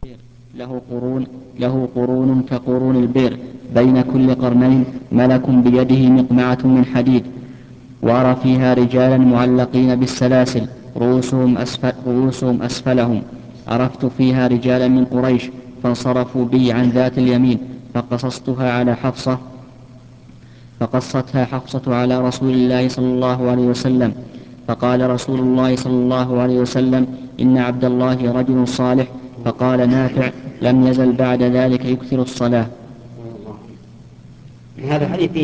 له قرون كقرون البئر، بين كل قرنين ملك بيده مقمعة من حديد، وأرى فيها رجالا معلقين بالسلاسل رؤوسهم أسفلهم. عرفت فيها رجالا من قريش فانصرفوا بي عن ذات اليمين، فقصتها حفصة على رسول الله صلى الله عليه وسلم، فقال رسول الله صلى الله عليه وسلم: إن عبد الله رجل صالح. فقال نافع: لم يزل بعد ذلك يكثر الصلاة. هذا الحديث